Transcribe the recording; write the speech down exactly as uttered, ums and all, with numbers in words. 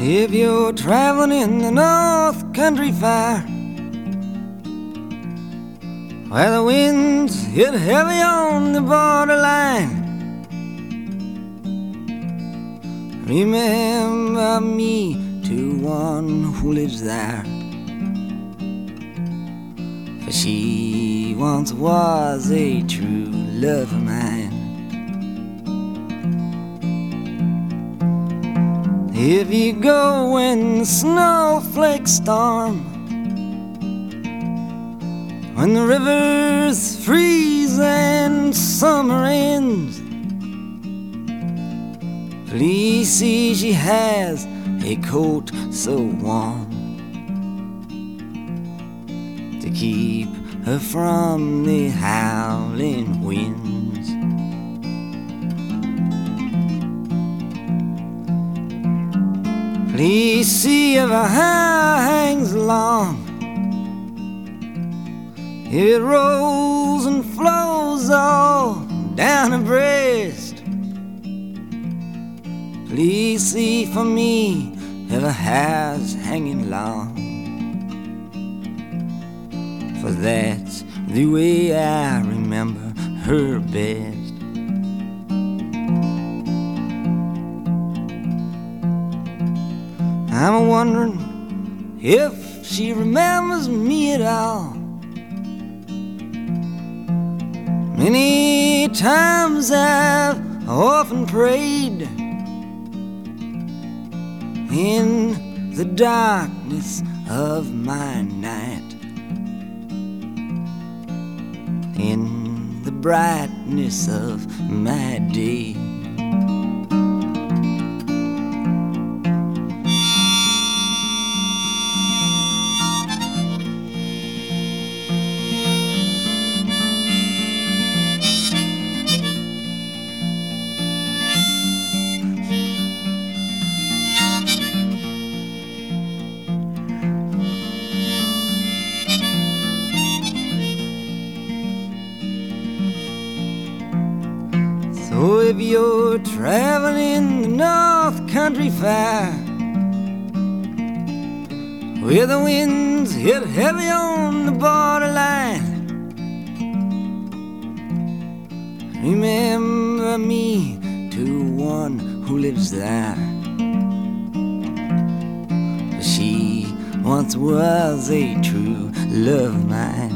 If you're traveling in the North Country Fair, where the winds hit heavy on the borderline, remember me to one who lives there, for she once was a true love of mine. If you go when the snowflakes storm, when the rivers freeze and summer ends, please see she has a coat so warm to keep her from the howling winds. Please see if her hair hangs long, it rolls and flows all down her breast. Please see for me if her hair's hanging long, for that's the way I remember her best. I'm wondering if she remembers me at all. Many times I've often prayed in the darkness of my night, in the brightness of my day. So if you're traveling the North Country Fair, where the winds hit heavy on the borderline, remember me to one who lives there, for she once was a true love of mine.